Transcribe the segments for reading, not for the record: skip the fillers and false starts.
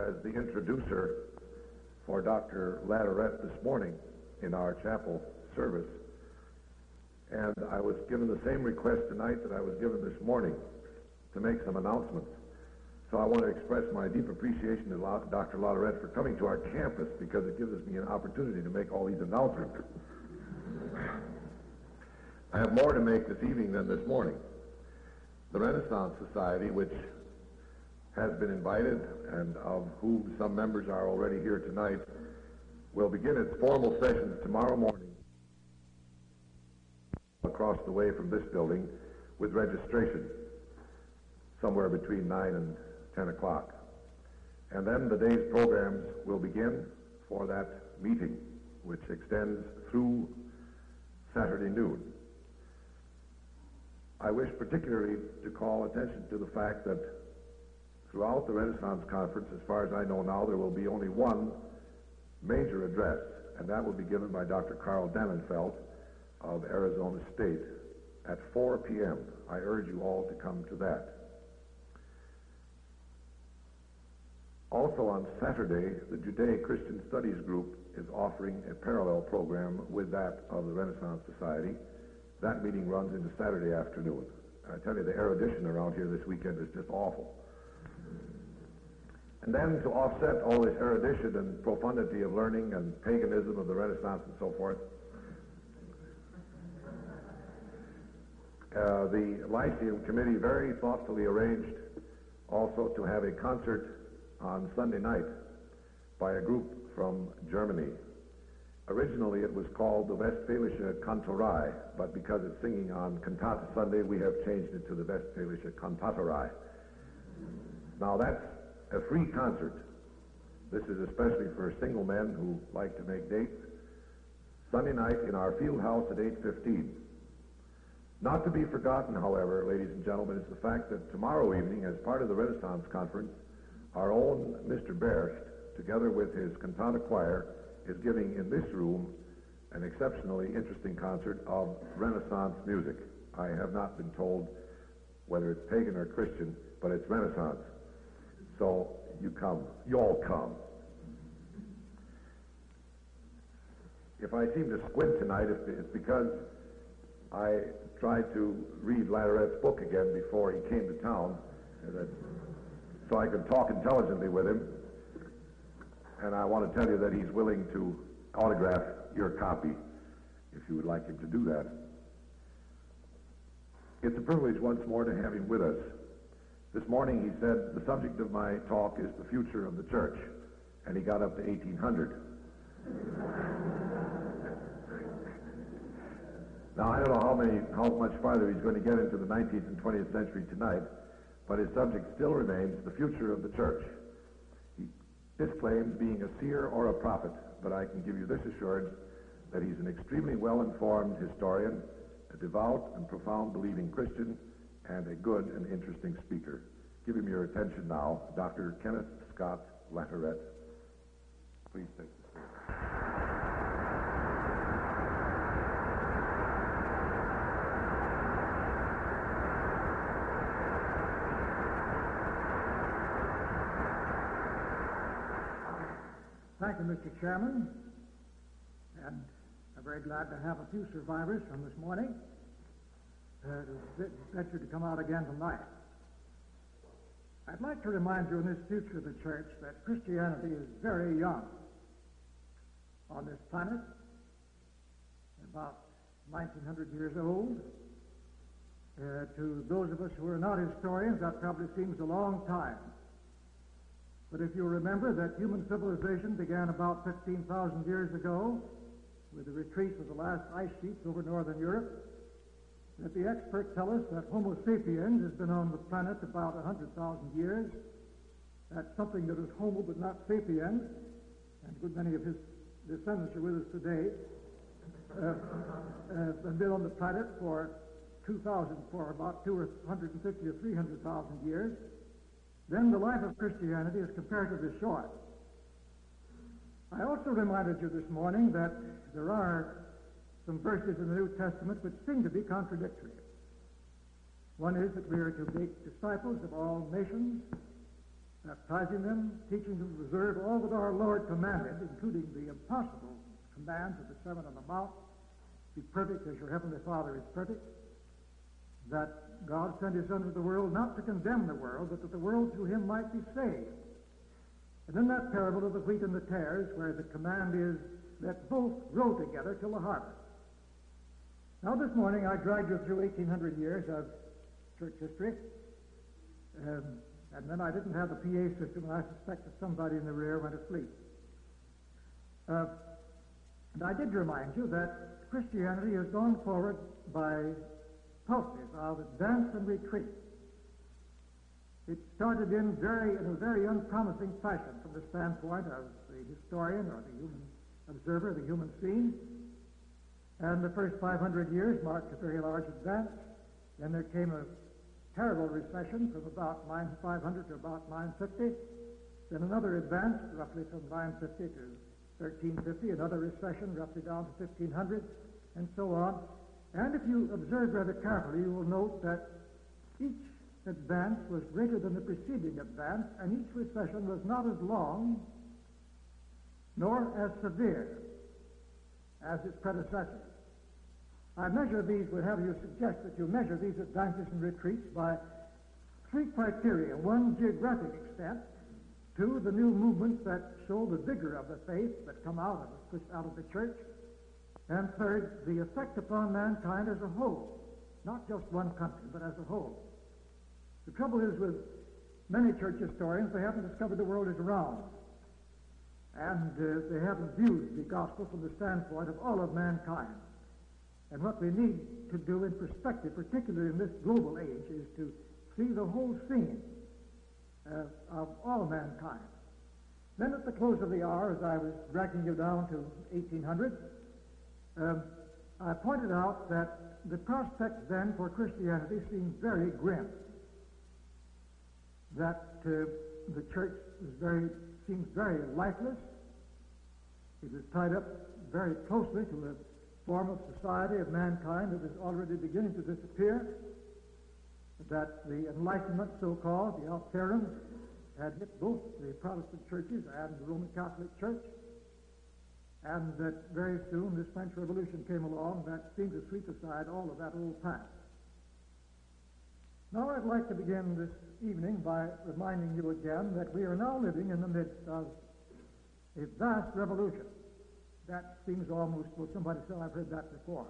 as the introducer for Dr. Latterette this morning in our chapel service. And I was given the same request tonight that I was given this morning to make some announcements. So I want to express my deep appreciation to Dr. Latterette for coming to our campus, because it gives me an opportunity to make all these announcements. I have more to make this evening than this morning. The Renaissance Society, which has been invited and of whom some members are already here tonight, will begin its formal sessions tomorrow morning across the way from this building with registration somewhere between 9 and 10 o'clock. And then the day's programs will begin for that meeting, which extends through Saturday noon. I wish particularly to call attention to the fact that throughout the Renaissance Conference, as far as I know now, there will be only one major address, and that will be given by Dr. Carl Dannenfeld of Arizona State at 4 p.m. I urge you all to come to that. Also on Saturday, the Judeo-Christian Studies Group is offering a parallel program with that of the Renaissance Society. That meeting runs into Saturday afternoon. And I tell you, the erudition around here this weekend is just awful. And then to offset all this erudition and profundity of learning and paganism of the Renaissance and so forth, the Lyceum Committee very thoughtfully arranged also to have a concert on Sunday night by a group from Germany. Originally it was called the Westfälische Kantorei, but because it's singing on Cantata Sunday, we have changed it to the Westfälische Kantatorei. Now that's a free concert. This is especially for single men who like to make dates. Sunday night in our field house at 8:15. Not to be forgotten, however, ladies and gentlemen, is the fact that tomorrow evening, as part of the Renaissance Conference, our own Mr. Berst, together with his cantata choir, is giving in this room an exceptionally interesting concert of Renaissance music. I have not been told whether it's pagan or Christian, but it's Renaissance. So you all come. If I seem to squint tonight, it's because I tried to read Latterette's book again before he came to town, so I could talk intelligently with him. And I want to tell you that he's willing to autograph your copy if you would like him to do that. It's a privilege once more to have him with us. This morning he said, the subject of my talk is the future of the church, and he got up to 1800. Now, I don't know how much farther he's going to get into the 19th and 20th century tonight, but his subject still remains the future of the church. He disclaims being a seer or a prophet, but I can give you this assurance that he's an extremely well-informed historian, a devout and profound believing Christian, and a good and interesting speaker. Give him your attention now, Dr. Kenneth Scott Latterette. Please take the stage. Thank you, Mr. Chairman, and I'm very glad to have a few survivors from this morning to venture to come out again tonight. I'd like to remind you in this future of the church that Christianity is very young on this planet, about 1900 years old. To those of us who are not historians, that probably seems a long time. But if you remember that human civilization began about 15,000 years ago with the retreat of the last ice sheets over northern Europe, that the experts tell us that Homo sapiens has been on the planet about 100,000 years. That's something that is Homo but not sapiens, and a good many of his descendants are with us today, have been on the planet for about 250 or 300,000 years. Then the life of Christianity is comparatively short. I also reminded you this morning that there are some verses in the New Testament which seem to be contradictory. One is that we are to make disciples of all nations, baptizing them, teaching them to observe all that our Lord commanded, including the impossible commands of the Sermon on the Mount, be perfect as your heavenly Father is perfect, that God sent his Son into the world not to condemn the world, but that the world through him might be saved. And then that parable of the wheat and the tares, where the command is, let both grow together till the harvest. Now this morning I dragged you through 1800 years of church history, and then I didn't have the PA system, and I suspect that somebody in the rear went asleep. And I did remind you that Christianity has gone forward by pulses of advance and retreat. It started in a very unpromising fashion from the standpoint of the historian or the human observer, the human scene. And the first 500 years marked a very large advance. Then there came a terrible recession from about 500 to about 950. Then another advance, roughly from 950 to 1350, another recession, roughly down to 1500, and so on. And if you observe rather carefully, you will note that each advance was greater than the preceding advance, and each recession was not as long nor as severe as its predecessors. I would have you suggest that you measure these advances and retreats by three criteria. One, geographic extent. Two, the new movements that show the vigor of the faith that come out of the church. And third, the effect upon mankind as a whole, not just one country, but as a whole. The trouble is with many church historians, they haven't discovered the world is round. And they haven't viewed the gospel from the standpoint of all of mankind. And what we need to do in perspective, particularly in this global age, is to see the whole scene of all mankind. Then at the close of the hour, as I was dragging you down to 1800, I pointed out that the prospects then for Christianity seemed very grim. That the church seems very lifeless. It was tied up very closely to the form of society of mankind that is already beginning to disappear. That the Enlightenment, so-called, the Altherum, had hit both the Protestant churches and the Roman Catholic Church, and that very soon this French Revolution came along that seemed to sweep aside all of that old past. Now I'd like to begin this evening by reminding you again that we are now living in the midst of a vast revolution. That seems almost, well, somebody said I've heard that before.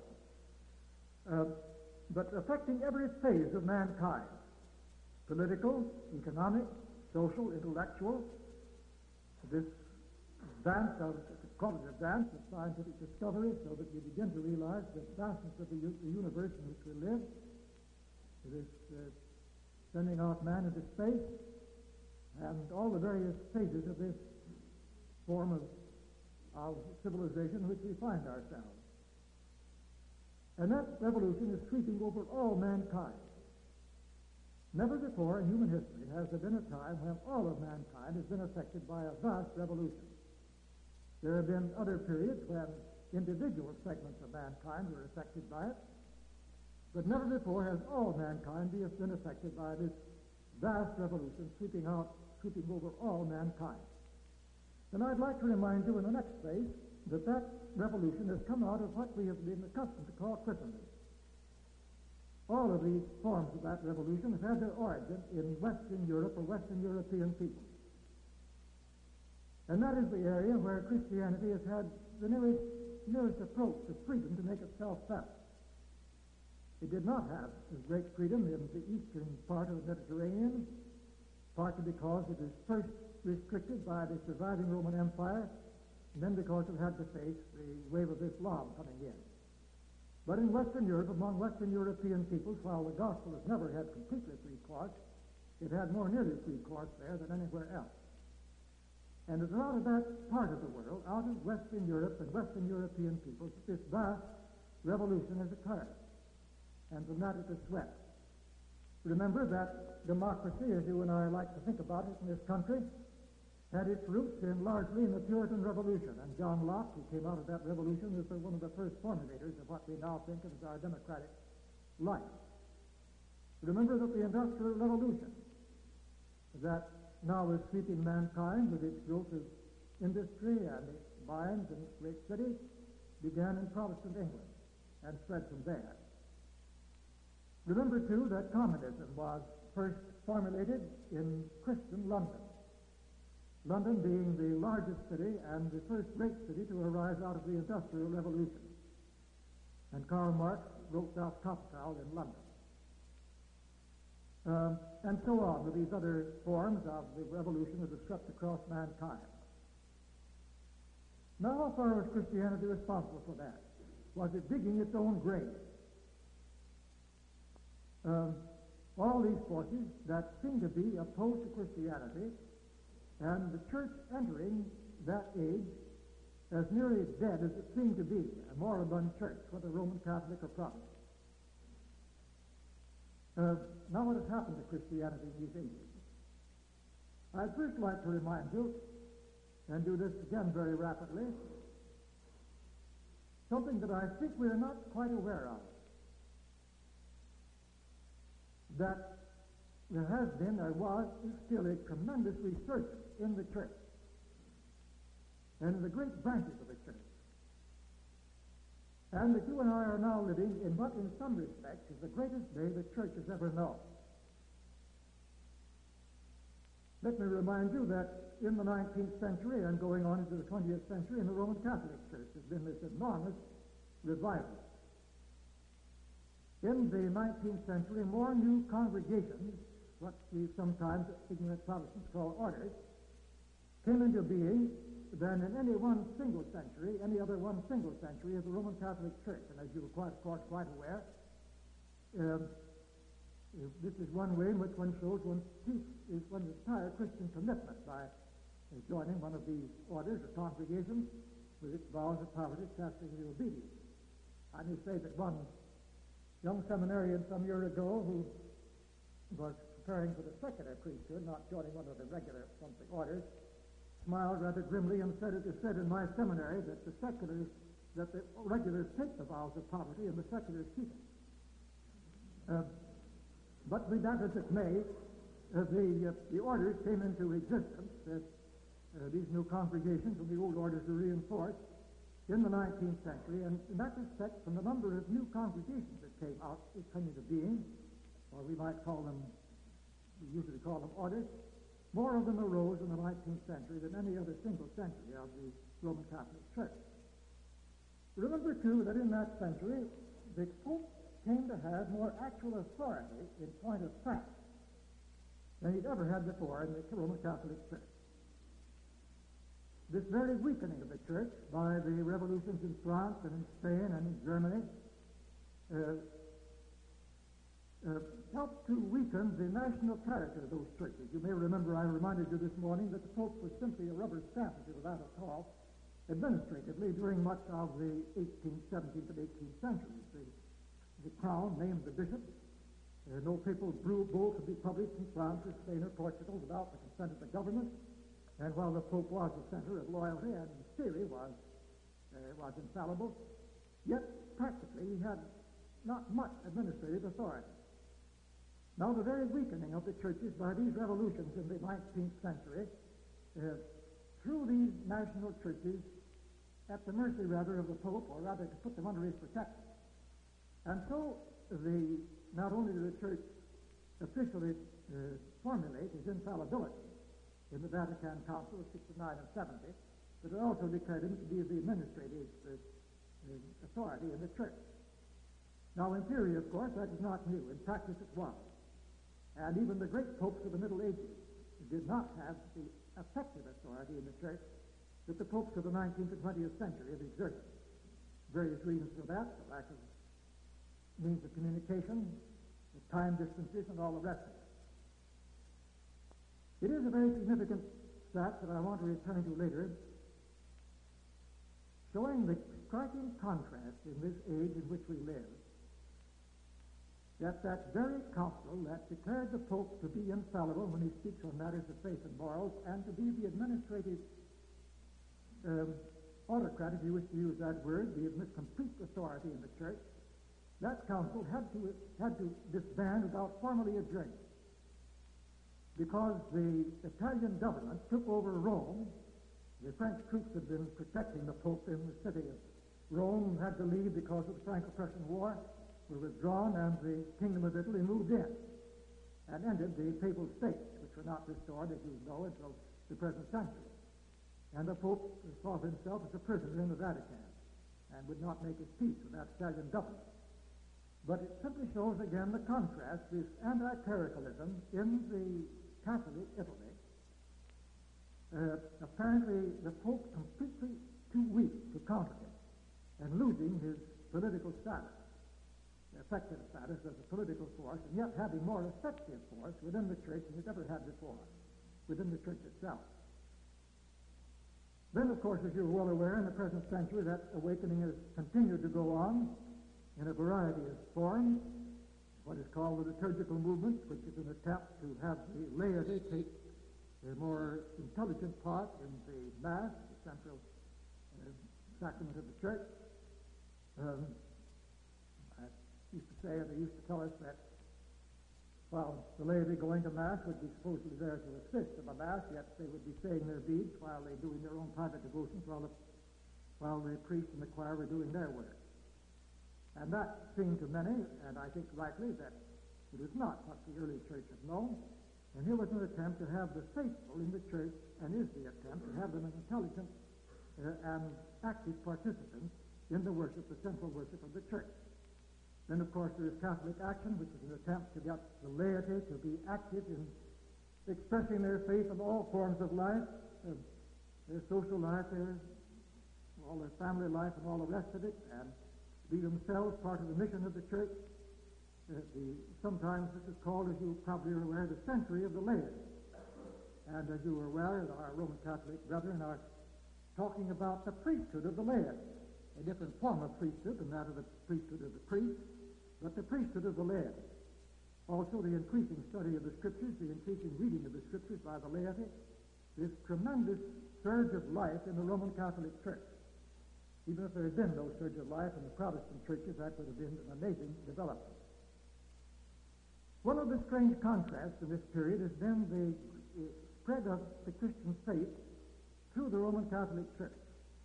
But affecting every phase of mankind, political, economic, social, intellectual, this advance of, call it advance of scientific discovery, so that we begin to realize the vastness of the universe in which we live. It is sending out man into space, and all the various phases of this form of civilization in which we find ourselves. And that revolution is sweeping over all mankind. Never before in human history has there been a time when all of mankind has been affected by a vast revolution. There have been other periods when individual segments of mankind were affected by it, but never before has all mankind been affected by this vast revolution sweeping over all mankind. And I'd like to remind you in the next phase that revolution has come out of what we have been accustomed to call Christendom. All of these forms of that revolution have had their origin in Western Europe or Western European people. And that is the area where Christianity has had the nearest approach to freedom to make itself felt. It did not have as great freedom in the eastern part of the Mediterranean, partly because it is first restricted by the surviving Roman Empire, and then because it had to face the wave of Islam coming in. But in Western Europe, among Western European peoples, while the gospel has never had completely free course, it had more nearly free course there than anywhere else. And it's out of that part of the world, out of Western Europe and Western European peoples, this vast revolution has occurred. And from that it has swept. Remember that democracy, as you and I like to think about it in this country, had its roots largely in the Puritan Revolution. And John Locke, who came out of that revolution, was one of the first formulators of what we now think of as our democratic life. Remember that the Industrial Revolution, that now is sweeping mankind with its growth of industry and its mines and its great cities began in Protestant England and spread from there. Remember, too, that communism was first formulated in Christian London, London being the largest city and the first great city to arise out of the Industrial Revolution. And Karl Marx wrote Das Kapital in London. And so on with these other forms of the revolution that have swept across mankind. Now, how far was Christianity responsible for that? Was it digging its own grave? All these forces that seem to be opposed to Christianity, and the church entering that age as nearly dead as it seemed to be, a moribund church, whether Roman Catholic or Protestant. Now what has happened to Christianity in these ages? I'd first like to remind you, and do this again very rapidly, something that I think we are not quite aware of. That there has been, there was, is still a tremendous resurgence in the church and in the great branches of the church. And that you and I are now living in what in some respects is the greatest day the church has ever known. Let me remind you that in the 19th century and going on into the 20th century in the Roman Catholic Church has been this enormous revival. In the 19th century, more new congregations, what we sometimes ignorant Protestants call orders, came into being than in any one single century, any other one single century of the Roman Catholic Church. And as you are of course quite aware, this is one way in which one shows one's entire Christian commitment by joining one of these orders or congregations with its vows of poverty, chastity, and obedience. I may say that one young seminarian some year ago who was preparing for the secular priesthood, not joining one of the regular monthly orders, smiled rather grimly and said, "It is said in my seminary that the regulars take the vows of poverty and the seculars keep it." But be that as it may, the orders came into existence, these new congregations and the old orders were reinforced in the 19th century, and in that respect, from the number of new congregations that came into being, or we might call them, we usually call them orders, more of them arose in the 19th century than any other single century of the Roman Catholic Church. Remember, too, that in that century, the Pope came to have more actual authority in point of fact than he'd ever had before in the Roman Catholic Church. This very weakening of the Church by the revolutions in France and in Spain and in Germany helped to weaken the national character of those churches. You may remember I reminded you this morning that the Pope was simply a rubber stamp, if you will, that at all, administratively during much of the 18th, 17th, and 18th centuries. The crown named the bishops. No papal bull could be published in France or Spain or Portugal without the consent of the government. And while the Pope was the center of loyalty and in theory was infallible, yet practically he had not much administrative authority. Now the very weakening of the churches by these revolutions in the 19th century threw these national churches at the mercy rather of the Pope, or rather to put them under his protection. And so not only did the Church officially formulate his infallibility in the Vatican Council of 69 and 70, but it also declared him to be the administrative authority in the Church. Now, in theory, of course, that is not new. In practice, it was. And even the great popes of the Middle Ages did not have the effective authority in the Church that the popes of the 19th and 20th century have exerted. Various reasons for that: the lack of means of communication, the time distances, and all the rest of it. It is a very significant stat that I want to return to later, showing the striking contrast in this age in which we live, that very council that declared the Pope to be infallible when he speaks on matters of faith and morals, and to be the administrative autocrat, if you wish to use that word, the complete authority in the Church, that council had to disband without formally adjourning. because the Italian government took over Rome. The French troops had been protecting the Pope in the city of Rome, had to leave because of the Franco-Prussian War, were withdrawn, and the Kingdom of Italy moved in and ended the Papal States, which were not restored, as you know, until the present century. And the Pope saw himself as a prisoner in the Vatican and would not make his peace with that Italian government. But it simply shows again the contrast, this anti-clericalism in the Catholic Italy. Apparently the Pope completely too weak to counter it and losing his political status, effective status as a political force, and yet having more effective force within the church than it ever had before, within the church itself. Then, of course, as you're well aware, in the present century, that awakening has continued to go on in a variety of forms. What is called the liturgical movement, which is an attempt to have the laity take a more intelligent part in the Mass, the central sacrament of the church. I used to say, they used to tell us that while the laity going to Mass would be supposedly there to assist in the Mass, yet they would be saying their beads while they doing their own private devotions, while the priest and the choir were doing their work. And that seemed to many, and I think rightly, that it was not what the early church had known. And here was an attempt to have the faithful in the church, and is the attempt to have them as intelligent and active participants in the worship, the central worship of the church. Then, of course, there is Catholic Action, which is an attempt to get the laity to be active in expressing their faith in all forms of life, their social life, all their family life, and all the rest of it, and be themselves part of the mission of the church. Sometimes this is called, as you probably are aware, the century of the laity. And as you are aware, our Roman Catholic brethren are talking about the priesthood of the laity, a different form of priesthood than that of the priesthood of the priest, but the priesthood of the laity. Also the increasing study of the Scriptures, the increasing reading of the Scriptures by the laity, this tremendous surge of life in the Roman Catholic Church. Even if there had been no surge of life in the Protestant churches, that would have been an amazing development. One of the strange contrasts in this period has been the spread of the Christian faith through the Roman Catholic Church.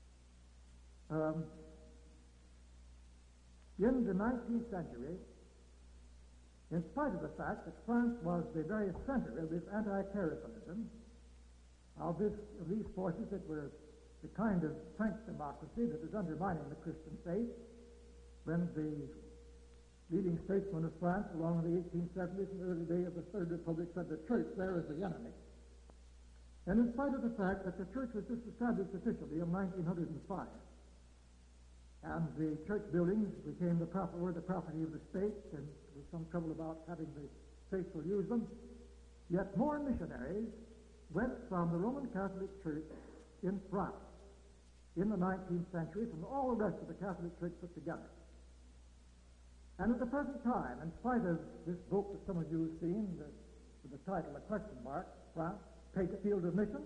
In the 19th century, in spite of the fact that France was the very center of this anti-clericalism, of these forces that were the kind of French democracy that is undermining the Christian faith, when the leading statesmen of France along in the 1870s and the early days of the Third Republic said the church there is the enemy. And in spite of the fact that the church was disestablished officially in 1905, and the church buildings became the property of the state, and there was some trouble about having the faithful use them, yet more missionaries went from the Roman Catholic Church in France in the 19th century from all the rest of the Catholic Church put together. And at the present time, in spite of this book that some of you have seen, with the title, A Question Mark, France, Take a Field of Mission,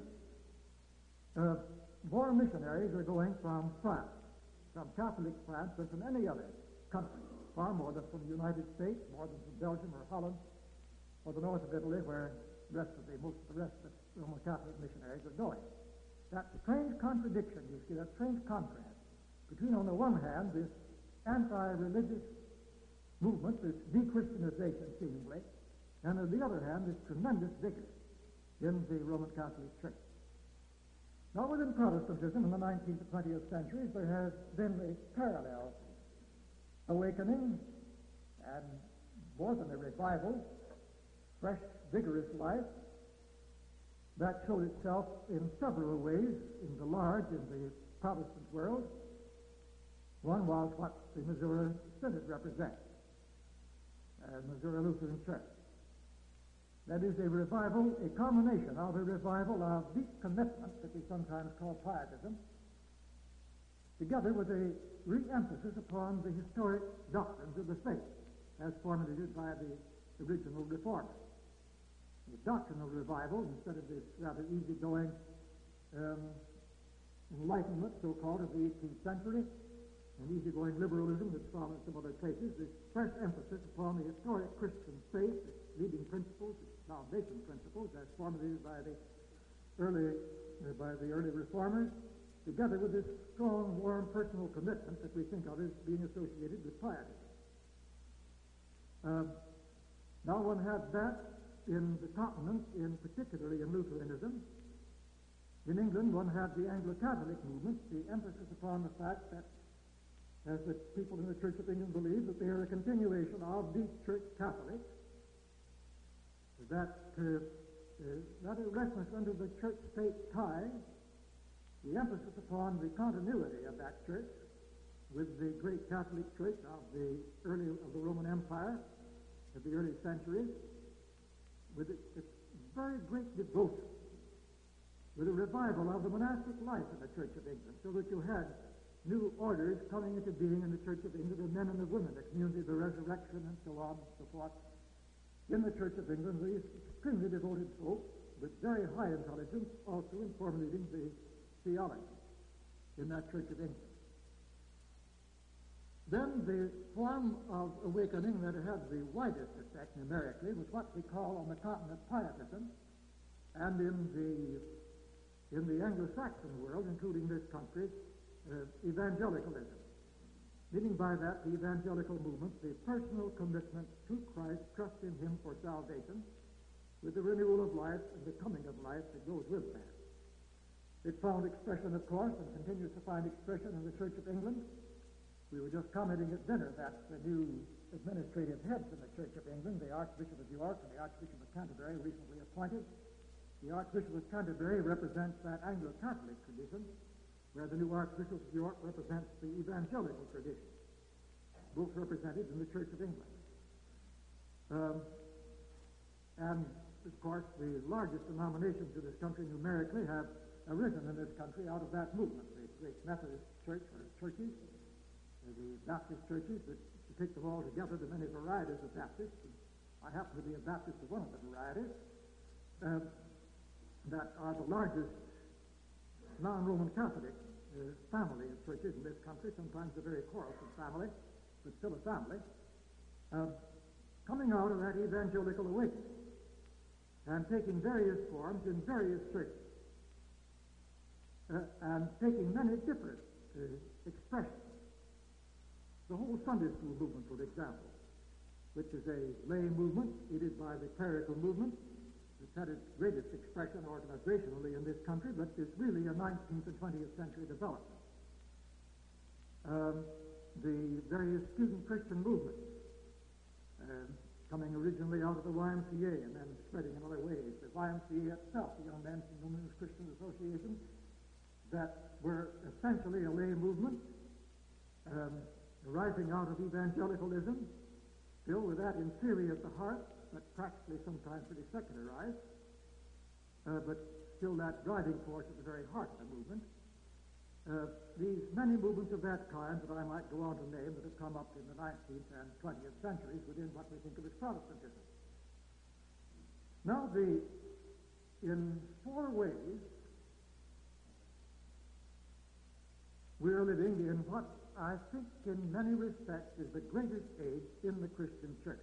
more missionaries are going from France, from Catholic France, than from any other country, far more than from the United States, more than from Belgium or Holland, or the north of Italy, where most of the rest of the Roman Catholic missionaries are going. That strange contradiction, you see, that strange contrast between, on the one hand, this anti-religious movement, this de-Christianization, seemingly, and on the other hand, this tremendous vigor in the Roman Catholic Church. Now, within Protestantism in the 19th and 20th centuries, there has been a parallel awakening, and more than a revival, fresh, vigorous life, that showed itself in several ways in the Protestant world. One was what the Missouri Synod represents, Missouri Lutheran Church. That is a revival, a combination of a revival of deep commitment that we sometimes call pietism, together with a re-emphasis upon the historic doctrines of the faith, as formulated by the original reformers. The doctrinal revival, instead of this rather easygoing enlightenment, so-called, of the 18th century, and easygoing liberalism that's found in some other places, this fresh emphasis upon the historic Christian faith, its leading principles, its salvation principles as formulated by the early reformers, together with this strong, warm personal commitment that we think of as being associated with piety. Now one had that in the continent, particularly in Lutheranism. In England, one had the Anglo-Catholic movement, the emphasis upon the fact that, as the people in the Church of England believe, that they are a continuation of the Church Catholic, that rather restless under the church-state tie, the emphasis upon the continuity of that church with the great Catholic Church of the Roman Empire of the early centuries, with its very great devotion, with a revival of the monastic life in the Church of England, so that you had new orders coming into being in the Church of England, of men and of women, the community of the resurrection, and so on and so forth. In the Church of England, these extremely devoted folk with very high intelligence, also in formulating the theology in that Church of England. Then the form of awakening that had the widest effect numerically was what we call on the continent pietism, and in the Anglo-Saxon world, including this country, evangelicalism. Meaning by that, the evangelical movement, the personal commitment to Christ, trust in Him for salvation, with the renewal of life and the coming of life that goes with that. It found expression, of course, and continues to find expression in the Church of England. We were just commenting at dinner that the new administrative heads in the Church of England, the Archbishop of York and the Archbishop of Canterbury, recently appointed. The Archbishop of Canterbury represents that Anglo-Catholic tradition, where the new Archbishop of York represents the evangelical tradition, both represented in the Church of England. And, of course, the largest denominations in this country numerically have arisen in this country out of that movement. The great Methodist Church, or churches, the Baptist churches, that to take them all together, the many varieties of Baptists. I happen to be a Baptist of one of the varieties, that are the largest non-Roman Catholic family of churches in this country, sometimes a very quarrelsome family, but still a family, coming out of that evangelical awakening and taking various forms in various churches and taking many different expressions. The whole Sunday school movement, for example, which is a lay movement aided by the clerical movement, it's had its greatest expression organizationally in this country, but it's really a 19th and 20th century development. The various student Christian movements, coming originally out of the YMCA and then spreading in other ways. The YMCA itself, the Young Men's and Women's Christian Association, that were essentially a lay movement, rising out of evangelicalism, still with that in theory at the heart, but practically sometimes pretty secularized, but still that driving force at the very heart of the movement. These many movements of that kind that I might go on to name that have come up in the 19th and 20th centuries within what we think of as Protestantism. Now, in four ways, we're living in what I think in many respects is the greatest age in the Christian church.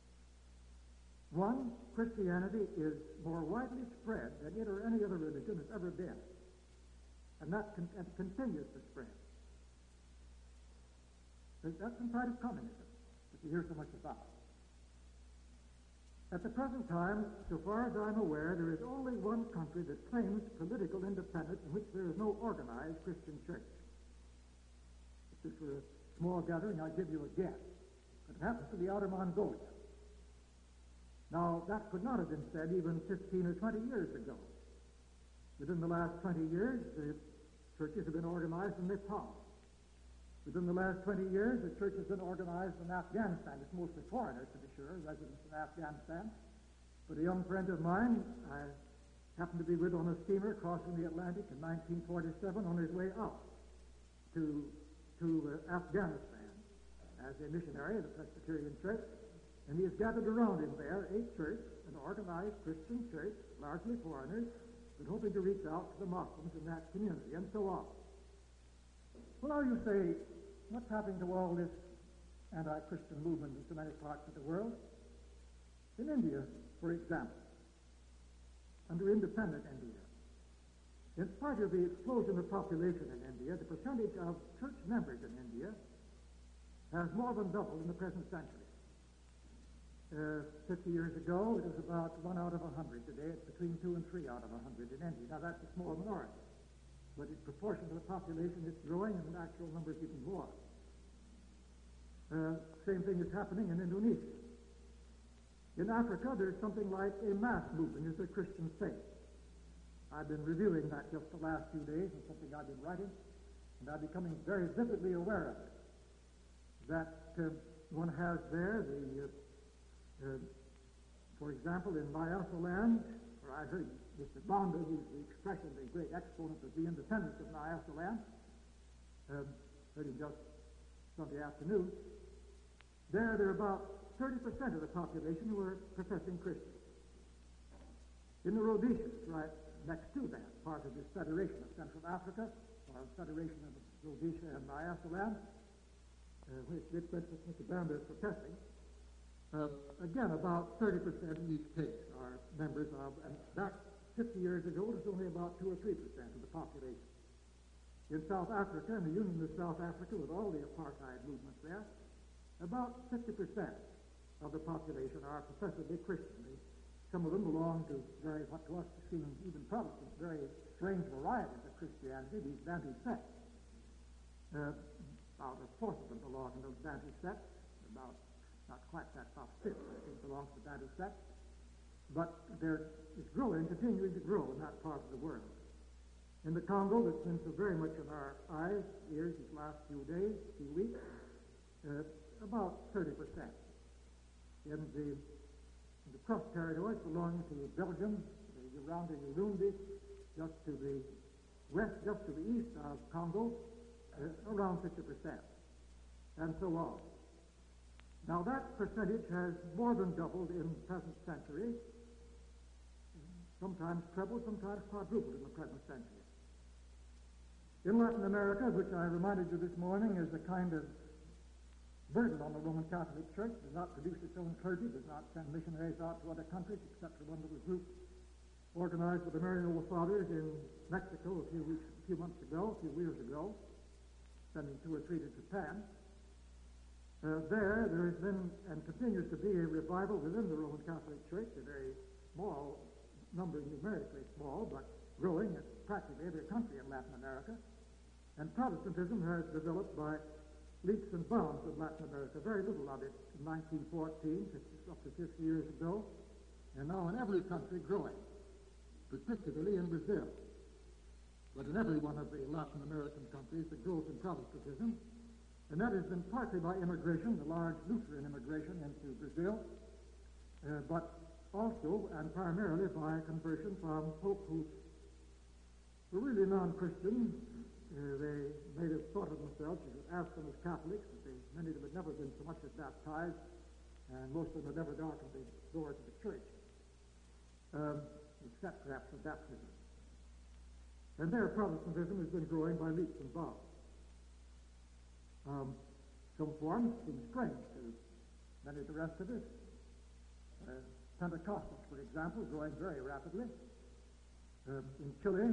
One, Christianity is more widely spread than it or any other religion has ever been. And that continues to spread. That's in spite of communism, that you hear so much about. At the present time, so far as I'm aware, there is only one country that claims political independence in which there is no organized Christian church. If this were a small gathering, I'd give you a guess. But it happens to be Outer Mongolia. Now, that could not have been said even 15 or 20 years ago. Within the last 20 years, the churches have been organized in Nepal. Within the last 20 years, the church has been organized in Afghanistan. It's mostly foreigners, to be sure, residents in Afghanistan. But a young friend of mine, I happened to be with on a steamer crossing the Atlantic in 1947 on his way out to Afghanistan as a missionary of the Presbyterian Church. And he has gathered around him there a church, an organized Christian church, largely foreigners, but hoping to reach out to the Muslims in that community, and so on. Well, now you say, what's happening to all this anti-Christian movement in so many parts of the world? In India, for example, under independent India. In spite of the explosion of population in India, the percentage of church members in India has more than doubled in the present century. 50 years ago, it was about 1 out of 100. Today, it's between 2 and 3 out of 100 in India. Now, that's a small minority, but in proportion to the population, it's growing, and in actual numbers, even more. Same thing is happening in Indonesia. In Africa, there's something like a mass movement of the Christian faith. I've been reviewing that just the last few days, and something I've been writing, and I'm becoming very vividly aware of it. That one has there for example, in Nyasaland, where I heard Mr. Banda, who's the expression, the great exponent of the independence of Nyasaland, heard him just Sunday afternoon. There are about 30% of the population who are professing Christians. In the Rhodesians, right next to that, part of this Federation of Central Africa, or Federation of Rhodesia and Nyasaland, which Mr. Banda is protesting, again, about 30% in each case are members of, and back 50 years ago, it was only about 2 or 3% of the population. In South Africa, in the Union of South Africa, with all the apartheid movements there, about 50% of the population are professedly Christian. Some of them belong to very, what to us seem even Protestant, very strange varieties of Christianity, these Bantu sects. About a fourth of them belong in those Bantu sects, about not quite that, about fifth, I think, belongs to Bantu sect, but it's growing, continuing to grow in that part of the world. In the Congo, that's been so very much in our eyes, ears these last few days, few weeks, about 30%. In the cross territories belonging to Belgium, around the Urundi, just to the west, just to the east of Congo, around 50%, and so on. Now, that percentage has more than doubled in the present century, sometimes trebled, sometimes quadrupled in the present century. In Latin America, which I reminded you this morning is a kind of burden on the Roman Catholic Church, does not produce its own clergy, does not send missionaries out to other countries, except for one little group organized with the Marianola Fathers in Mexico a few years ago, sending 2 or 3 to Japan. There has been and continues to be a revival within the Roman Catholic Church, a very small number, numerically small, but growing in practically every country in Latin America. And Protestantism has developed by leaps and bounds in Latin America. Very little of it in 1914, up to 50 years ago, and now in every country growing, particularly in Brazil. But in every one of the Latin American countries, the growth in Protestantism. And that has been partly by immigration, the large Lutheran immigration into Brazil, but also and primarily by conversion from folk who were really non-Christian. They may have thought of themselves, you could ask them as Catholics, but many of them had never been so much as baptized, and most of them had never darkened the doors of the church, except perhaps for baptism. And their Protestantism has been growing by leaps and bounds. Some forms seem strange to many of the rest of us. Pentecostals, for example, growing very rapidly. In Chile,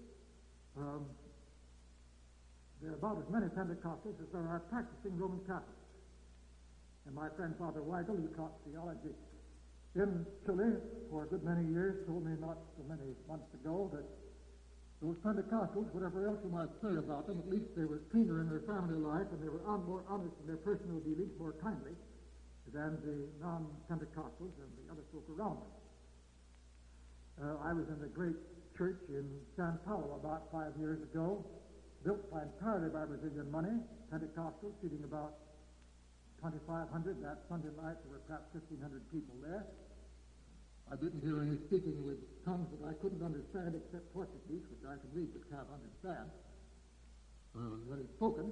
there are about as many Pentecostals as there are practicing Roman Catholics. And my friend Father Weigel, who taught theology in Chile for a good many years, told me not so many months ago that those Pentecostals, whatever else you might say about them, at least they were cleaner in their family life and they were more honest in their personal dealings, more kindly than the non-Pentecostals and the other folk around them. I was in a great church in Sao Paulo about 5 years ago, built entirely by Brazilian money, Pentecostals, seating about 2,500. That Sunday night there were perhaps 1,500 people there. I didn't hear any speaking with tongues that I couldn't understand except Portuguese, which I can read but can't understand. When it's spoken,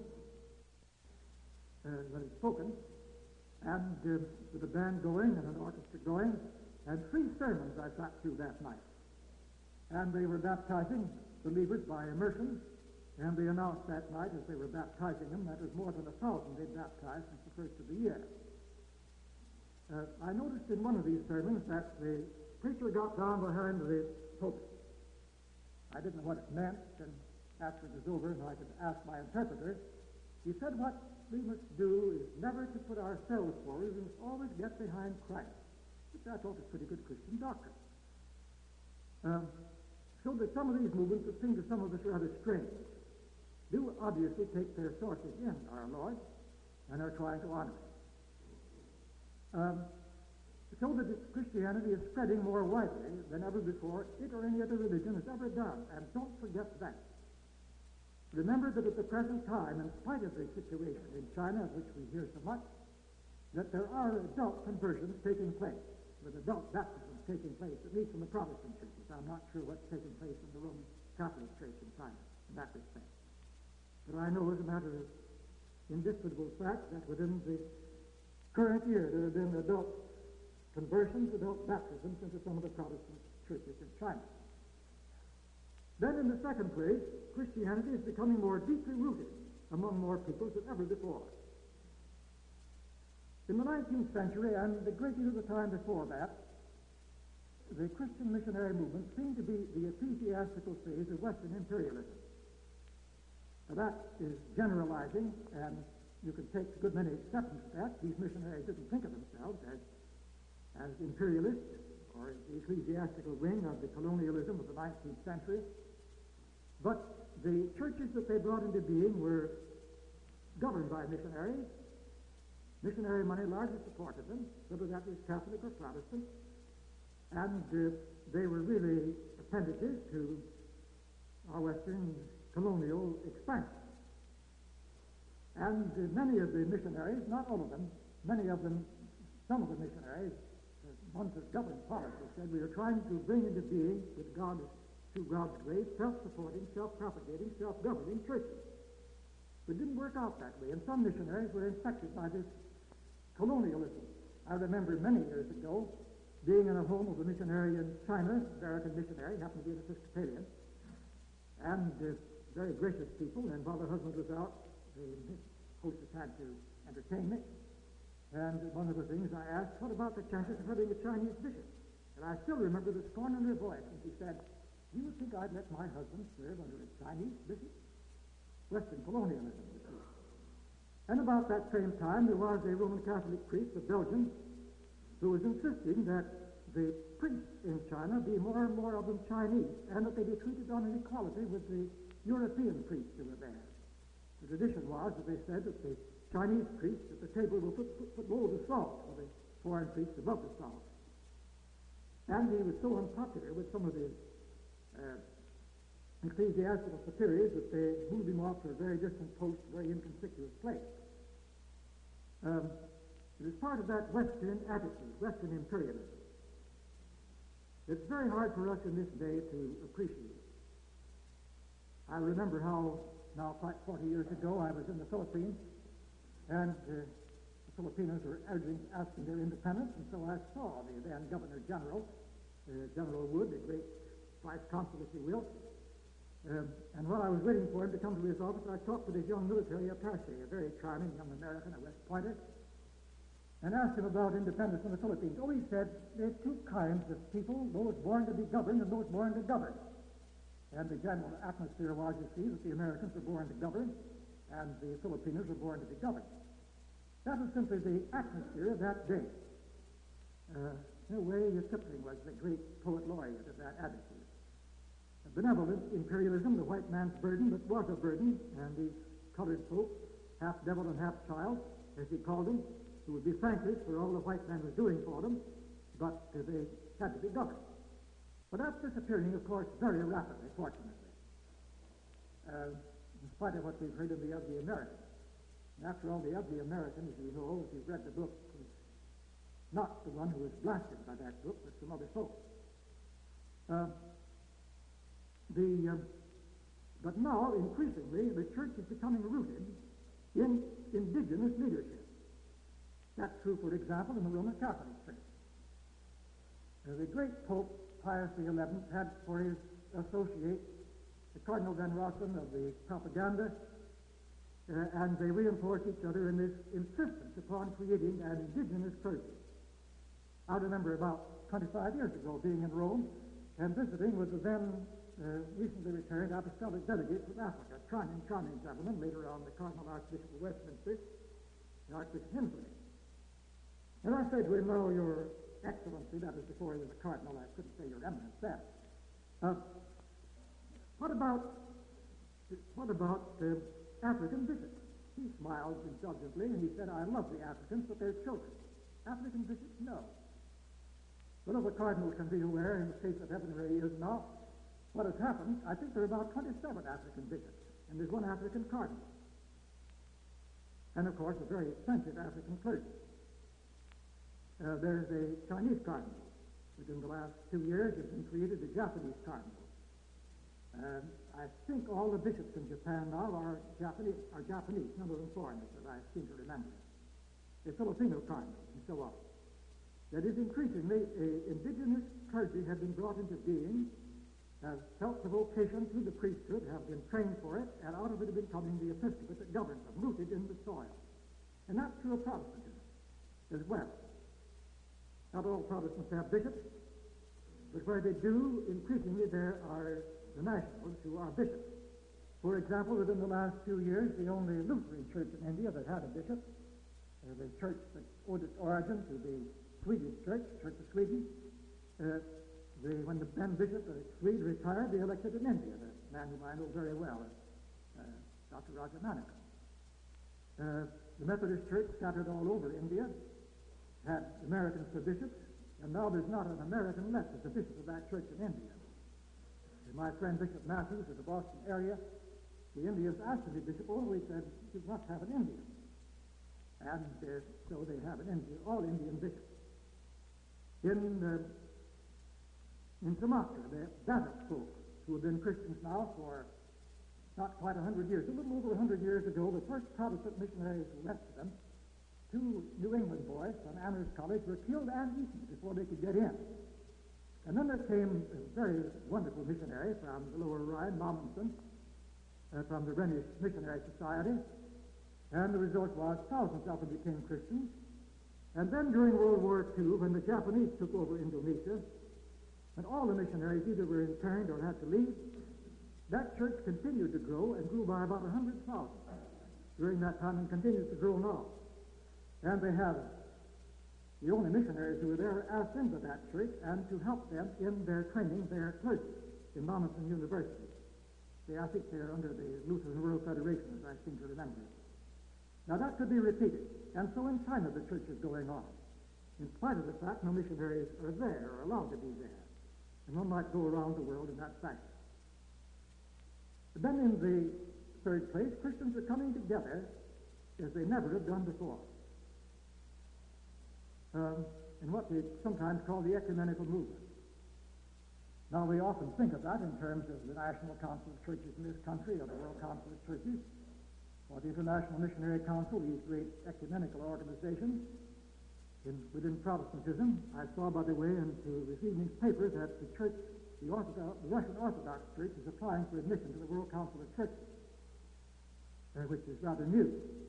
and with a band going and an orchestra going, and 3 sermons I sat through that night. And they were baptizing believers by immersion, and they announced that night as they were baptizing them that was more than 1,000 they'd baptized since the first of the year. I noticed in one of these sermons that the preacher got down behind the pope. I didn't know what it meant, and after it was over and I could ask my interpreter, he said what we must do is never to put ourselves forward, we must always get behind Christ, which I thought was pretty good Christian doctrine. So that some of these movements that seem to some of us rather strange do obviously take their sources in our Lord and are trying to honor Him. So that Christianity is spreading more widely than ever before it or any other religion has ever done. And don't forget that. Remember that at the present time, in spite of the situation in China, of which we hear so much, that there are adult conversions taking place, with adult baptisms taking place, at least in the Protestant churches. I'm not sure what's taking place in the Roman Catholic Church in China in that respect. But I know as a matter of indisputable fact that within the current year there have been adult conversions, adult baptisms into some of the Protestant churches in China. Then in the second place, Christianity is becoming more deeply rooted among more peoples than ever before. In the 19th century and a great deal of the time before that, the Christian missionary movement seemed to be the ecclesiastical phase of Western imperialism. Now that is generalizing, and you can take a good many exceptions to that. These missionaries didn't think of themselves as imperialists or the ecclesiastical wing of the colonialism of the 19th century. But the churches that they brought into being were governed by missionaries. Missionary money largely supported them, whether that was Catholic or Protestant. And they were really appendages to our Western colonial expansion. And many of the missionaries, not all of them, many of them, some of the missionaries, ones that governed policy, said we are trying to bring into being, with God, through God's grace, self-supporting, self-propagating, self-governing churches. But it didn't work out that way, and some missionaries were infected by this colonialism. I remember many years ago being in a home of a missionary in China, American missionary, happened to be an Episcopalian, and very gracious people, and while the husband was out, the hostess had to entertain me. And one of the things I asked, what about the chances of having a Chinese bishop? And I still remember the scorn in her voice, and she said, "Do you think I'd let my husband serve under a Chinese bishop?" Western colonialism, you see. And about that same time, there was a Roman Catholic priest of Belgium who was insisting that the priests in China be more and more of them Chinese, and that they be treated on an equality with the European priests who were there. The tradition was that they said that the Chinese priests at the table will put low the salt, for the foreign priests above the salt. And he was so unpopular with some of the ecclesiastical superiors that they moved him off to a very distant post, a very inconspicuous place. It is part of that Western attitude, Western imperialism. It's very hard for us in this day to appreciate. I remember how, now quite 40 years ago, I was in the Philippines, and the Filipinos were asking their independence, and so I saw the then Governor General, General Wood, the great vice consul, if you will. And while I was waiting for him to come to his office, I talked with his young military attaché, a very charming young American, a West Pointer, and asked him about independence in the Philippines. Oh, he said, there are two kinds of people, those born to be governed and those born to govern. And the general atmosphere was, you see, that the Americans were born to govern and the Filipinos were born to be governed. That was simply the atmosphere of that day. In a way, Kipling was the great poet laureate of that attitude. Benevolent imperialism, the white man's burden, that was a burden, and these colored folk, half devil and half child, as he called them, who would be thankless for all the white man was doing for them, but they had to be governed. But that's disappearing, of course, very rapidly, fortunately, in spite of what we've heard of the ugly American. And after all, the ugly American, as you know, if you've read the book, was not the one who was blasted by that book, but some other folk. But now, increasingly, the church is becoming rooted in indigenous leadership. That's true, for example, in the Roman Catholic Church. The great Pope Pius XI had for his associate the Cardinal Van Rossum of the Propaganda, and they reinforced each other in this insistence upon creating an indigenous clergy. I remember about 25 years ago being in Rome and visiting with the then recently returned apostolic delegate from Africa, charming gentleman, later on the Cardinal Archbishop of Westminster, the Archbishop Hensley. And I said to him, "No, Your Excellency," that is before he was a cardinal, I couldn't say Your Eminence then. What about African bishops? He smiled indulgently and he said, "I love the Africans, but they're children. African bishops, no." Well, the cardinal can be aware, in the case of Heaven Ray is now, what has happened, I think there are about 27 African bishops, and there's one African cardinal. And, of course, a very expensive African clergy. There's a Chinese cardinal. Within the last 2 years, has been created a Japanese cardinal. I think all the bishops in Japan now are Japanese, none of them foreigners, as I seem to remember. The Filipino cardinals, and so on. That is, increasingly, indigenous clergy have been brought into being, have felt the vocation through the priesthood, have been trained for it, and out of it have been coming the episcopate that governs them, rooted in the soil. And that's true of Protestantism as well. Not all Protestants have bishops, but where they do, increasingly there are the nationals who are bishops. For example, within the last 2 years, the only Lutheran church in India that had a bishop, the church that owed its origin to the Swedish church, Church of Sweden, when the then bishop of Sweden retired, they elected an Indian, a man whom I know very well, Dr. Roger Manicom. The Methodist Church, scattered all over India, had Americans for bishops, and now there's not an American left as the bishop of that church in India. My friend Bishop Matthews of the Boston area, the Indians asked him to be bishop, always said, "You must have an Indian." And so they have an Indian, all Indian bishops. In Sumatra, the Datuk folk, who have been Christians now for not quite 100 years, a little over 100 years ago, the first Protestant missionaries who went to them, 2 New England boys from Amherst College, were killed and eaten before they could get in. And then there came a very wonderful missionary from the Lower Rhine, Mommensen, from the Rhenish Missionary Society, and the result was thousands of them became Christians. And then during World War II, when the Japanese took over Indonesia, and all the missionaries either were interned or had to leave, that church continued to grow and grew by about 100,000 during that time and continues to grow now. And they have the only missionaries who were there asked into that church and to help them in their training their clergy in Mommensen University. I think they're under the Lutheran World Federation, as I seem to remember. Now that could be repeated. And so in China the church is going on, in spite of the fact no missionaries are there or allowed to be there. And one might go around the world in that fashion. But then in the third place, Christians are coming together as they never have done before. In what they sometimes call the ecumenical movement. Now, we often think of that in terms of the National Council of Churches in this country, or the World Council of Churches, or the International Missionary Council, these great ecumenical organizations. Within Protestantism, I saw, by the way, into this evening's paper that the church, the Russian Orthodox Church, is applying for admission to the World Council of Churches, which is rather new.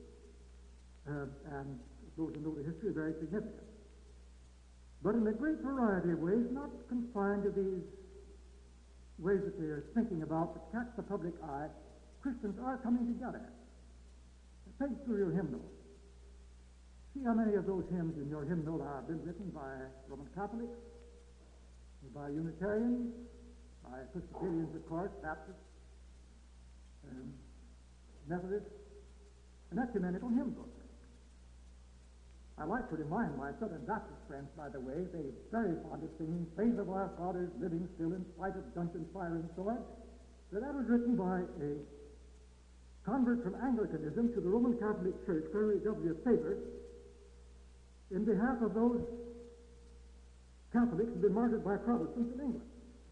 And those who know the history are very significant. But in a great variety of ways, not confined to these ways that they're thinking about that catch the public eye, Christians are coming together. Take through your hymnal. See how many of those hymns in your hymnal have been written by Roman Catholics, by Unitarians, by Episcopalians, of course, Baptists, Methodists, an ecumenical hymn book. I like to remind my Southern Baptist friends, by the way, they're very fond of singing "Faith of Our Fathers, Living Still in Spite of Dungeon, Fire, and Sword," that was written by a convert from Anglicanism to the Roman Catholic Church, Henry W. Faber, in behalf of those Catholics who have been martyred by Protestants in England.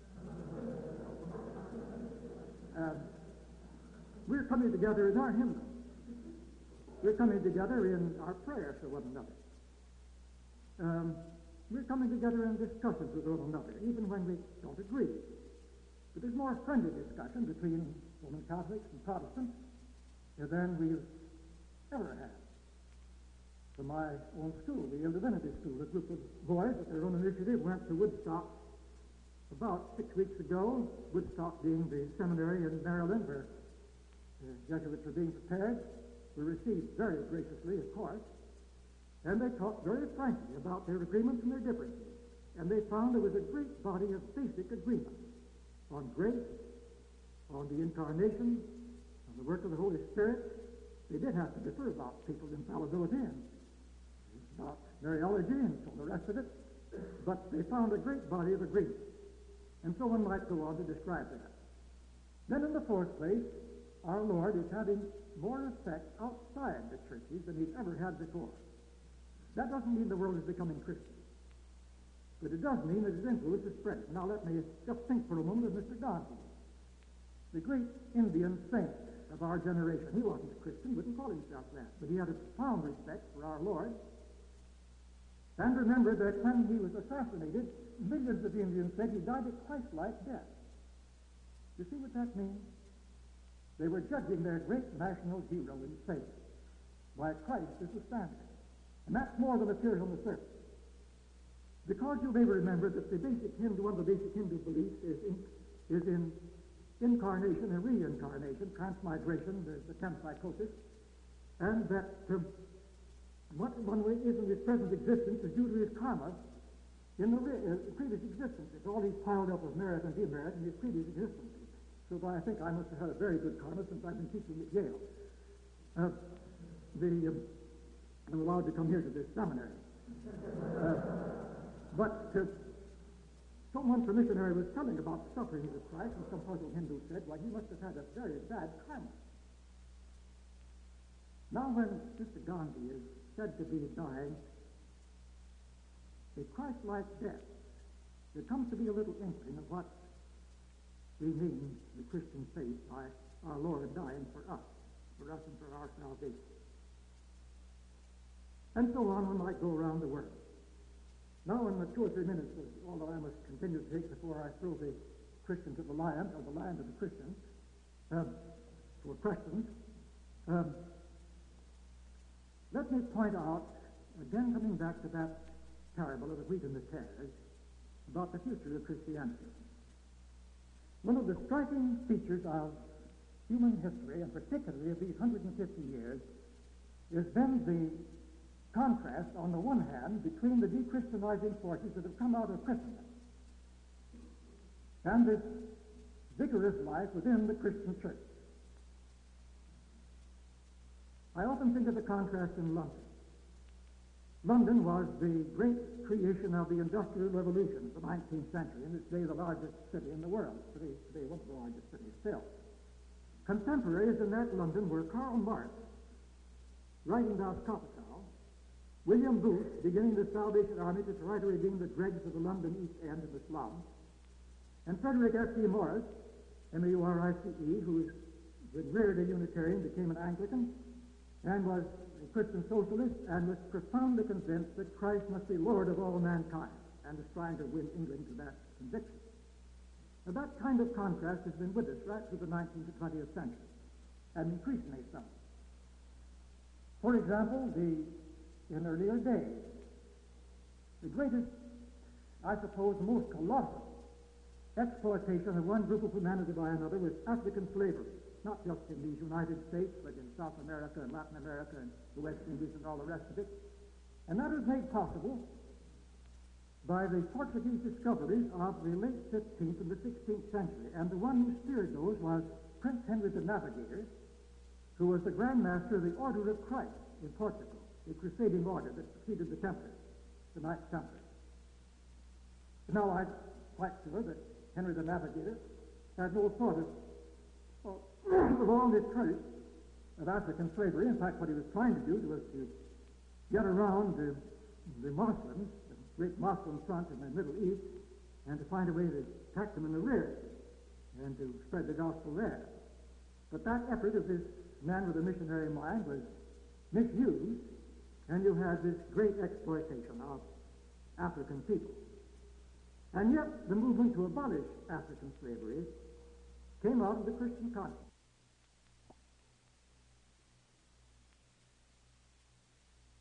We're coming together in our hymnal. We're coming together in our prayers for one another. We're coming together in discussions with one another, even when we don't agree. But there's more friendly discussion between Roman Catholics and Protestants than we've ever had. From my own school, the Yale Divinity School, a group of boys at their own initiative went to Woodstock About 6 weeks ago, Woodstock being the seminary in Maryland where the Jesuits were being prepared, were received very graciously, of course, and they talked very frankly about their agreements and their differences. And they found there was a great body of basic agreement on grace, on the incarnation, on the work of the Holy Spirit. They did have to differ about people's infallibility and about Mariology and all the rest of it, but they found a great body of agreement. And so one might go on to describe that. Then in the fourth place, our Lord is having more effect outside the churches than he's ever had before. That doesn't mean the world is becoming Christian, but it does mean that his influence is spreading. Now let me just think for a moment of Mr. Gandhi, the great Indian saint of our generation. He wasn't a Christian, wouldn't call himself that, but he had a profound respect for our Lord. And remember that when he was assassinated, millions of Indians said he died a Christ-like death. You see what that means? They were judging their great national hero and saint by Christ as the standard. And that's more than appears on the surface. Because you may remember that one of the basic Hindu beliefs is in incarnation and reincarnation, transmigration, the tempsychosis, and that what one is in his present existence is due to his karma in the previous existences. All he's piled up of merit and demerit in his previous existences. So I think I must have had a very good karma since I've been teaching at Yale. I'm allowed to come here to this seminary. But someone from missionary was telling about the sufferings of Christ, and some puzzled Hindu said, well, he must have had a very bad karma. Now when Mr. Gandhi is said to be dying a Christ-like death, there comes to be a little inkling of what we mean the Christian faith by our Lord dying for us and for our salvation. And so on, one might go around the world. Now, in the 2 or 3 minutes, all that I must continue to take before I throw the Christian to the lion, or the lion to the Christian, for questions, let me point out, again coming back to that parable of the wheat and the tares, about the future of Christianity. One of the striking features of human history, and particularly of these 150 years, has been the contrast, on the one hand, between the de-Christianizing forces that have come out of Christendom and this vigorous life within the Christian church. I often think of the contrast in London. London was the great creation of the Industrial Revolution of the 19th century, and it's today the largest city in the world. Today one of the largest cities still. Contemporaries in that London were Karl Marx, writing Das Kapital, William Booth, beginning the Salvation Army to try to redeem the dregs of the London East End and the slums, and Frederick S.E. Morris, M-A-U-R-I-C-E, who was reared a Unitarian, became an Anglican, and was a Christian socialist, and was profoundly convinced that Christ must be Lord of all mankind, and was trying to win England to that conviction. Now, that kind of contrast has been with us right through the 19th to 20th century, and increasingly so. For example, in earlier days, the greatest, I suppose, the most colossal exploitation of one group of humanity by another was African slavery, not just in these United States, but in South America and Latin America and the West Indies and all the rest of it. And that was made possible by the Portuguese discoveries of the late 15th and the 16th century. And the one who steered those was Prince Henry the Navigator, who was the Grand Master of the Order of Christ in Portugal, a crusading order that succeeded the Templars, the Knights Templars. Now, I'm quite sure that Henry the Navigator had no thought of all this curse of African slavery. In fact, what he was trying to do was to get around the Muslims, the great Muslim front in the Middle East, and to find a way to attack them in the rear and to spread the gospel there. But that effort of this man with a missionary mind was misused, and you had this great exploitation of African people. And yet, the movement to abolish African slavery came out of the Christian conscience.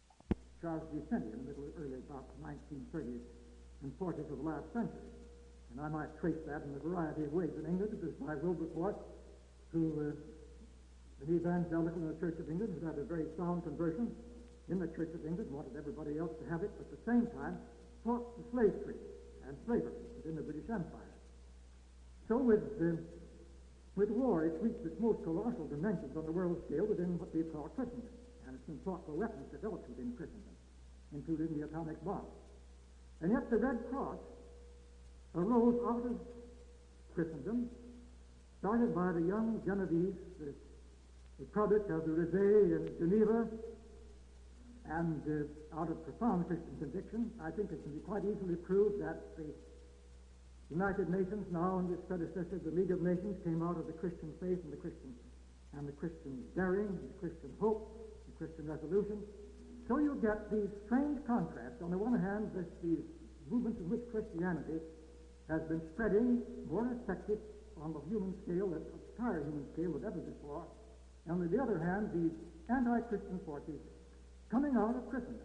Charles Duchenne in the early about 1930s and 40s of the last century. And I might trace that in a variety of ways. In England, it was by Wilberforce, who, an evangelical in the Church of England, who had a very sound conversion in the Church of England, wanted everybody else to have it, but at the same time fought the slave trade and slavery within the British Empire. So with war, it's reached its most colossal dimensions on the world scale within what we call Christendom. And it's been thought for weapons developed within Christendom, including the atomic bomb. And yet the Red Cross arose out of Christendom, started by the young Genovese, the product of the Réveil in Geneva, and out of profound Christian conviction. I think it can be quite easily proved that the United Nations, now and its predecessor, the League of Nations, came out of the Christian faith and the Christian daring, the Christian hope, the Christian resolution. So you get these strange contrasts. On the one hand, these movements in which Christianity has been spreading more effective on the human scale, the entire human scale, than ever before. And on the other hand, these anti-Christian forces coming out of Christendom.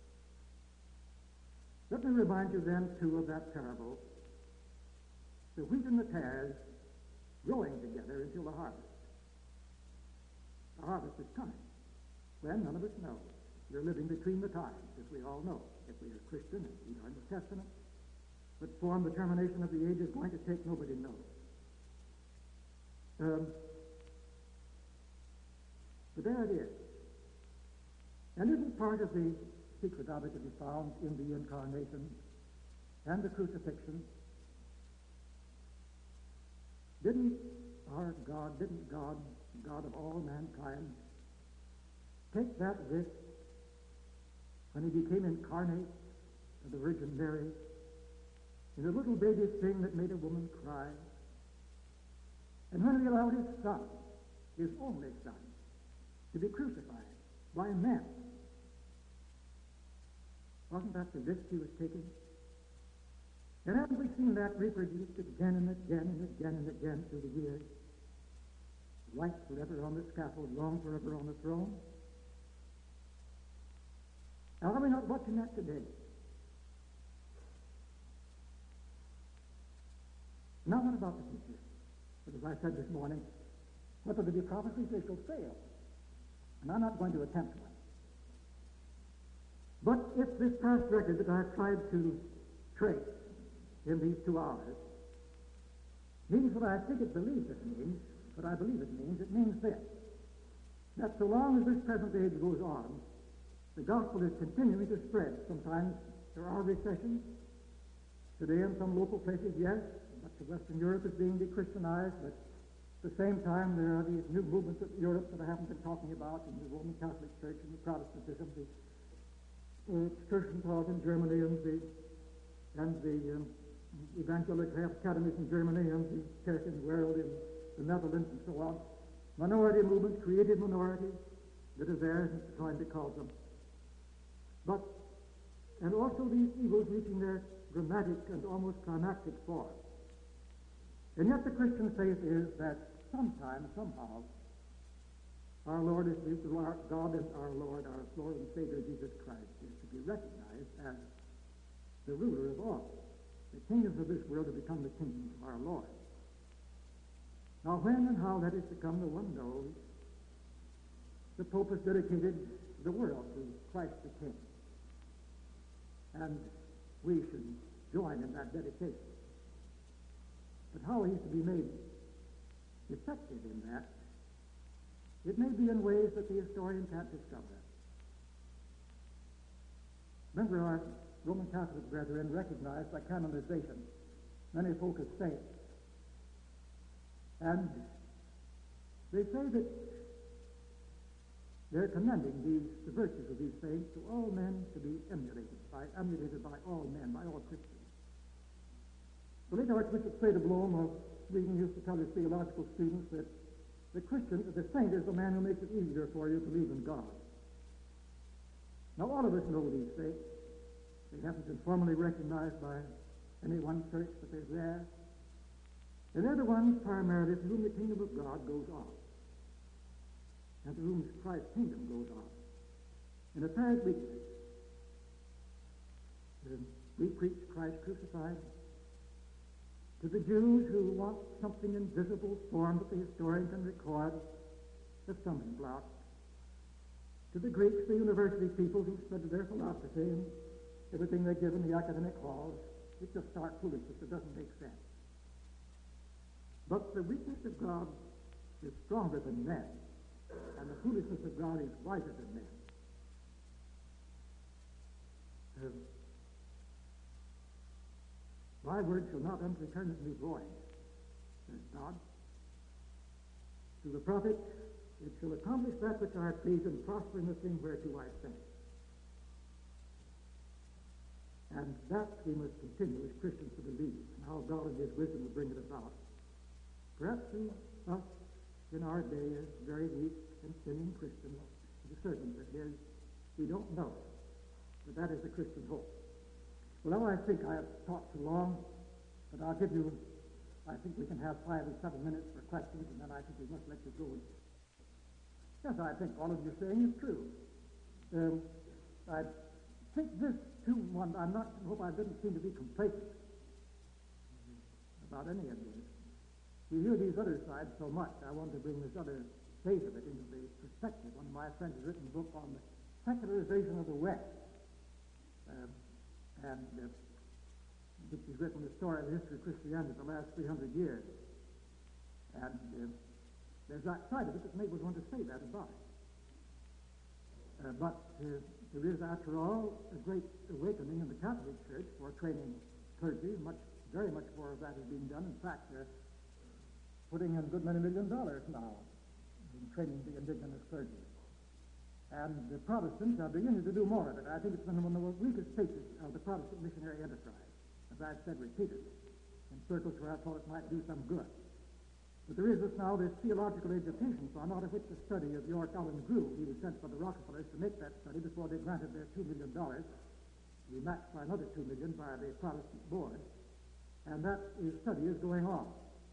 Let me remind you then, too, of that parable, the wheat and the tares growing together until the harvest. The harvest is coming. When? None of us know. We're living between the times, as we all know, if we are Christian and read our New Testament. What form the termination of the age is going to take, nobody knows. But there it is. And isn't part of the secret of it to be found in the incarnation and the crucifixion? Didn't God, God of all mankind, take that risk when he became incarnate of the Virgin Mary in a little baby thing that made a woman cry? And when he allowed his son, his only son, to be crucified by men, wasn't that the risk he was taking? And haven't we seen that reproduced again and again and again and again through the years? Right forever on the scaffold, wrong forever on the throne. Now, are we not watching that today? Now, what about the future? But as I said this morning, whether there be prophecies, they shall fail. And I'm not going to attempt one. But if this past record that I've tried to trace in these 2 hours means what I think it believes it means, what I believe it means this, that so long as this present age goes on, the gospel is continuing to spread. Sometimes there are recessions. Today in some local places, yes, much of Western Europe is being de-Christianized, but at the same time there are these new movements of Europe that I haven't been talking about in the Roman Catholic Church and the Protestantism, the Kirchenthal in Germany and the Evangelical Academies in Germany and the Kirchenwereld in the Netherlands and so on. Minority movements, creative minorities that are there, as Mr. Toynbee calls them. And also these evils reaching their dramatic and almost climactic form. And yet the Christian faith is that sometime, somehow, our Lord is our God and our Lord and Savior Jesus Christ is to be recognized as the ruler of all. The kingdoms of this world have become the kingdoms of our Lord. Now when and how that is to come, no one knows. The Pope has dedicated the world to Christ the King. And we should join in that dedication. But how he's to be made effective in that, it may be in ways that the historian can't discover. Remember, our Roman Catholic brethren recognized by canonization many folk as saints. And they say that they're commending the virtues of these saints to all men to be emulated by all men, by all Christians. The late Archbishop Freda-Blom of Sweden used to tell his theological students that the saint is the man who makes it easier for you to believe in God. Now all of us know these saints. They haven't been formally recognized by any one church, but they're there. And they're the ones primarily to whom the kingdom of God goes on, and to whom Christ's kingdom goes on. In apparent weakness, we preach Christ crucified, To the Jews who want something in visible form that the historian can record, a stumbling block. To the Greeks, the university people who study their philosophy and everything they give in the academic halls, it's just stark foolishness that doesn't make sense. But the weakness of God is stronger than men, and the foolishness of God is wiser than men. My word shall not return unto me void, says God. To the prophet, it shall accomplish that which I please and prosper in the thing whereto I sent it. And that we must continue as Christians to believe, and how God in His wisdom will bring it about. Perhaps to us in our day as very weak and sinning Christians, the servants of His, we don't know. But that is the Christian hope. Well, now I think I have talked too long, but I'll give you, I think we can have 5 or 7 minutes for questions, and then I think we must let you go. Yes, I think all of your saying is true. I think this, too, I hope I didn't seem to be complacent about any of this. We hear these other sides so much. I wanted to bring this other phase of it into the perspective. One of my friends has written a book on the secularization of the West. Which has written the story of the history of Christianity for the last 300 years. And there's that side of it that enables one to say that about it. But there is, after all, a great awakening in the Catholic Church for training clergy. Very much more of that is being done. In fact, they're putting in a good many $1 million now in training the indigenous clergy. And the Protestants are beginning to do more of it. I think it's been one of the weakest stages of the Protestant missionary enterprise, as I've said repeatedly, in circles where I thought it might do some good. But there is this theological education fund, out of which the study of York Allen grew. He was sent by the Rockefellers to make that study before they granted their $2 million, to be matched by another $2 million by the Protestant board. And that study is going on.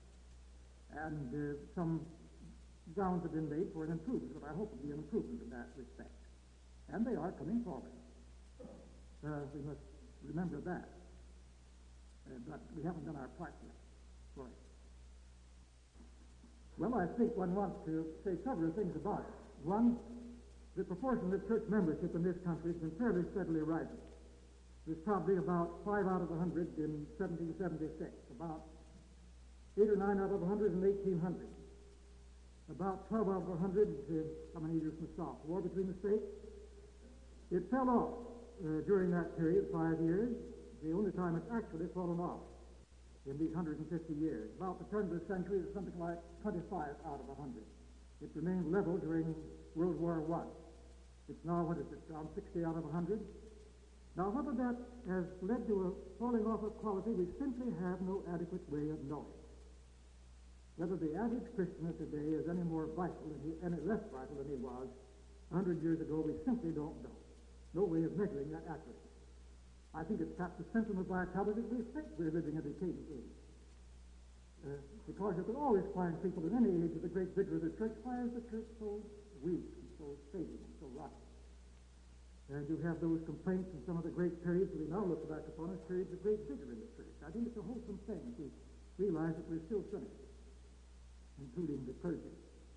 And some grounds have been made for an improvement, but I hope it will be an improvement in that respect. And they are coming forward. We must remember that. But we haven't done our part yet for it. Well, I think one wants to say several things about it. One, the proportion of church membership in this country has been fairly steadily rising. It was probably about 5 out of 100 in 1776, about 8 or 9 out of 100 in 1800. About 12 out of 100, how many years from the South? War between the states? It fell off during that period, 5 years. The only time it's actually fallen off in these 150 years. About the turn of the century, it's something like 25 out of 100. It remained level during World War I. It's now, around 60 out of 100. Now, whether that has led to a falling off of quality, we simply have no adequate way of knowing. Whether the average Christian of today is any more vital, any less vital than he was 100 years ago, we simply don't know. No way of measuring that accurately. I think it's perhaps a symptom of vitality that we think we're living in a decaying age. Because you can always find people in any age of the great vigor of the church. Why is the church so weak and so fading and so rotten? And you have those complaints in some of the great periods that we now look back upon as periods of great vigor in the church. I think it's a wholesome thing if we realize that we're still sinners, including the clergy.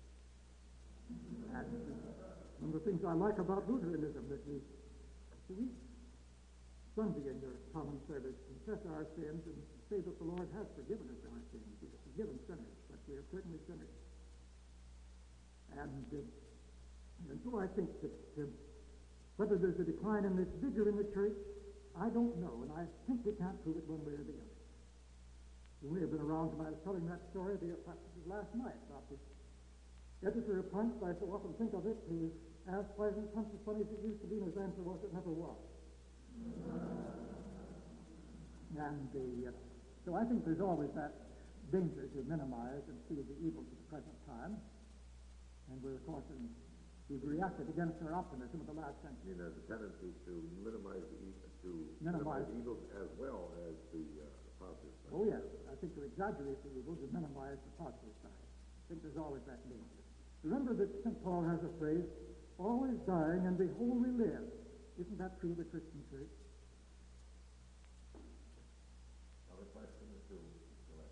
And one of the things I like about Lutheranism, that we Sunday in your common service confess our sins and say that the Lord has forgiven us our sins. He has forgiven sinners, but we are certainly sinners. And so I think that whether there's a decline in this vigor in the church, I don't know, and I think we can't prove it one way or the other. You may have been around when I was telling that story last night about the editor of Punch. I so often think of it as pleasant, Punch as funny as it used to be, and as answer was, it never was. And so I think there's always that danger to minimize and see the evils of the present time. And we're, of course, we've reacted against our optimism of the last century. You know, the tendency to minimize the evils as well as the positive side. Oh, yes. I think to exaggerate the evils and minimize the positive side. I think there's always that danger. Remember that St. Paul has a phrase, always dying and behold we live. Isn't that true of the Christian church? Other questions?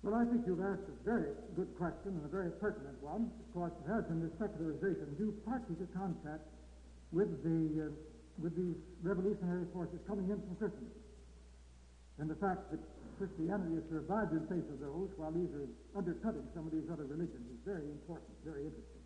Well, I think you've asked a very good question and a very pertinent one. Of course, it has in this secularization due partly to contact with these revolutionary forces coming in from Christendom. And the fact that Christianity has survived in face of those while these are undercutting some of these other religions is very important, very interesting.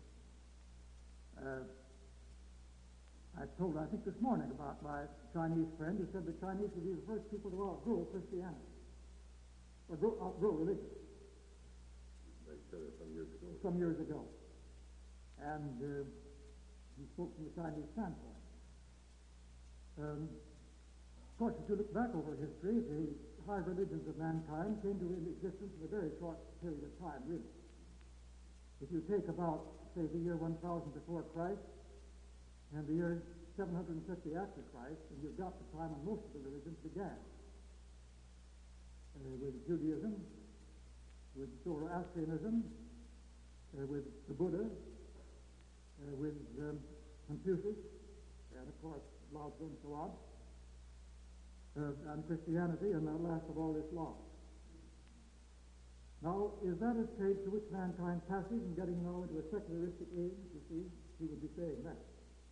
I told, I think this morning, about my Chinese friend who said the Chinese would be the first people to outgrow Christianity, or outgrow religion. They said it some years ago. Some years ago. And he spoke from the Chinese standpoint. Of course, if you look back over history, the high religions of mankind came to existence in a very short period of time, really. If you take about, say, the year 1000 before Christ and the year 750 after Christ, and you've got the time when most of the religions began. With Judaism, with Zoroastrianism, with the Buddha, with Confucius, and of course Lao Tzu and so on, and Christianity, and the last of all, Islam. Now, is that a stage to which mankind passes and getting now into a secularistic age? You see, he would be saying that.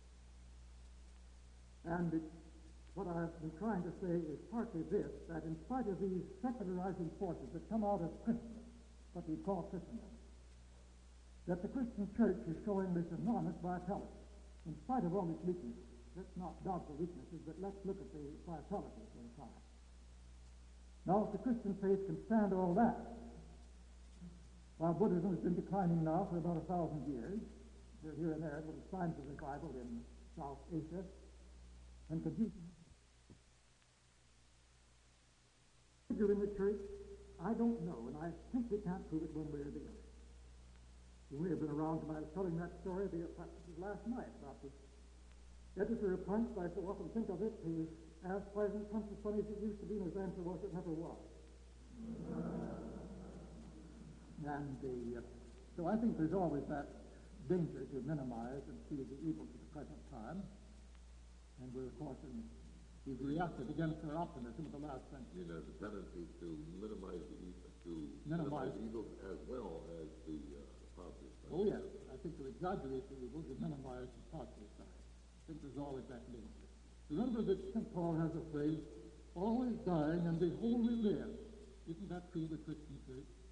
And what I've been trying to say is partly this, that in spite of these secularizing forces that come out of Christendom, what we call Christendom, that the Christian church is showing this enormous vitality, in spite of all its weaknesses. Let's not doubt the weaknesses, but let's look at the vitality for a time. Now, if the Christian faith can stand all that, while Buddhism has been declining now for about 1,000 years, here and there, little signs of revival in South Asia, and Confucius in the church, I don't know, and I simply can't prove it one way or the other. You may have been around when I was telling that story last night about the editor of Punch. I so often think of it, who was asked, why isn't Punch as funny as it used to be, and his answer was, it never was. And so I think there's always that danger to minimize and see the evils of the present time. And we're, of course, we've reacted against our optimism of the last century. You know, the tendency to minimize the evils as well as the positive side. Oh, yes. I think to exaggerate the evils and minimize the positive side. I think there's always that danger. Remember that St. Paul has a phrase, always dying and behold we live. Isn't that true of the Christian church?